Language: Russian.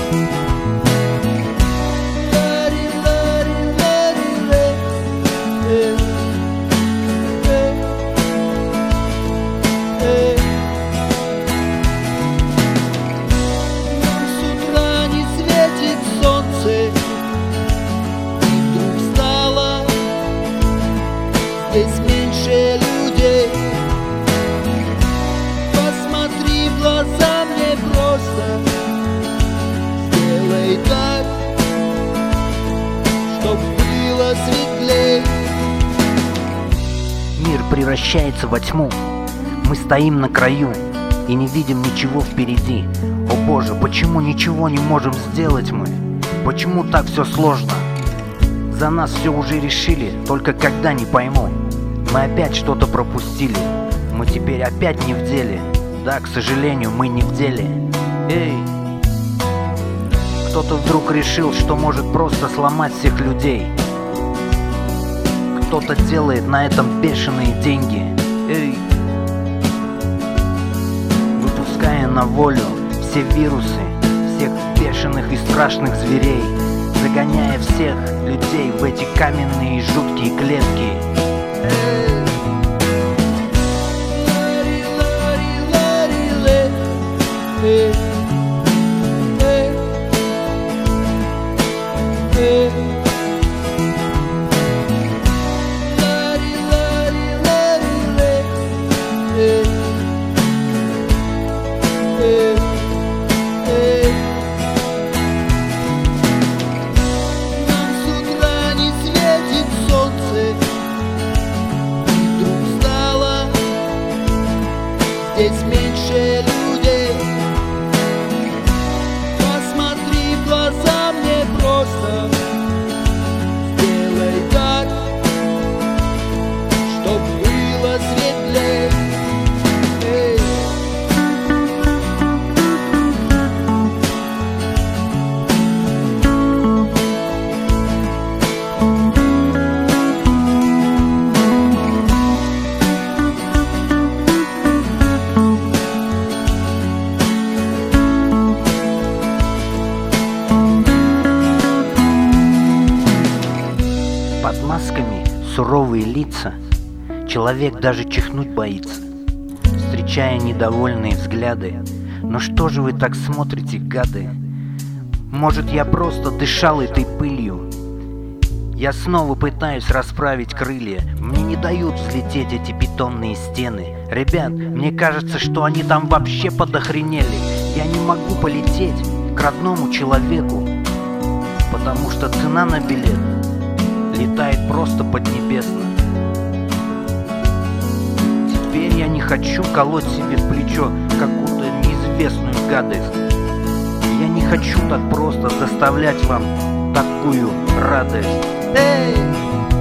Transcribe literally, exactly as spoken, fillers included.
Здесь меньше людей. Посмотри в глаза мне просто. Сделай так, чтоб было светлей. Мир превращается во тьму. Мы стоим на краю и не видим ничего впереди. О Боже, почему ничего не можем сделать мы? Почему так все сложно? За нас все уже решили, только когда не пойму. Мы опять что-то пропустили, мы теперь опять не в деле. Да, к сожалению, мы не в деле. Эй! Кто-то вдруг решил, что может просто сломать всех людей. Кто-то делает на этом бешеные деньги. Эй! Выпуская на волю все вирусы, всех бешеных и страшных зверей, загоняя всех людей в эти каменные и жуткие клетки. Hey, hey, hey. Lari, lari, lari, hey, hey, hey. Нам с утра не светит солнце, и вдруг стало здесь меньше людей. Посмотри в глаза мне просто. Сделай так, чтоб было светлей. Эй. Под масками суровые лица, человек даже чихнуть боится, встречая недовольные взгляды. Ну что же вы так смотрите, гады? Может, я просто дышал этой пылью? Я снова пытаюсь расправить крылья. Мне не дают взлететь эти бетонные стены. Ребят, мне кажется, что они там вообще подохренели. Я не могу полететь к родному человеку, потому что цена на билет летает просто поднебесно. Теперь я не хочу колоть себе в плечо какую-то неизвестную гадость. Я не хочу так просто доставлять вам такую радость. Эй!